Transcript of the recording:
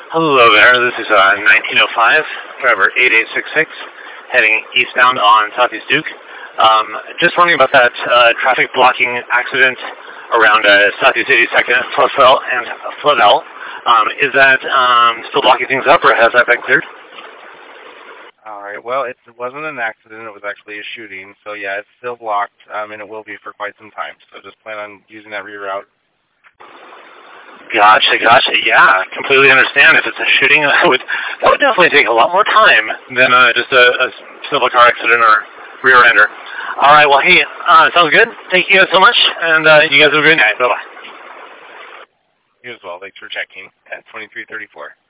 Hello there, this is 1905, driver 8866, heading eastbound on Southeast Duke. Just wondering about that traffic blocking accident around Southeast 82nd, Flavel and Flavel. Is that still blocking things up, or has that been cleared? All right. Well, it wasn't an accident. It was actually a shooting. So, yeah, it's still blocked, and it will be for quite some time. So just plan on using that reroute. Gotcha. Yeah, completely understand. If it's a shooting, that would definitely take a lot more time than just a civil car accident or rear ender. All right. Well, hey, sounds good. Thank you guys so much, and you guys have a great night. Bye-bye. You as well. Thanks for checking at 2334.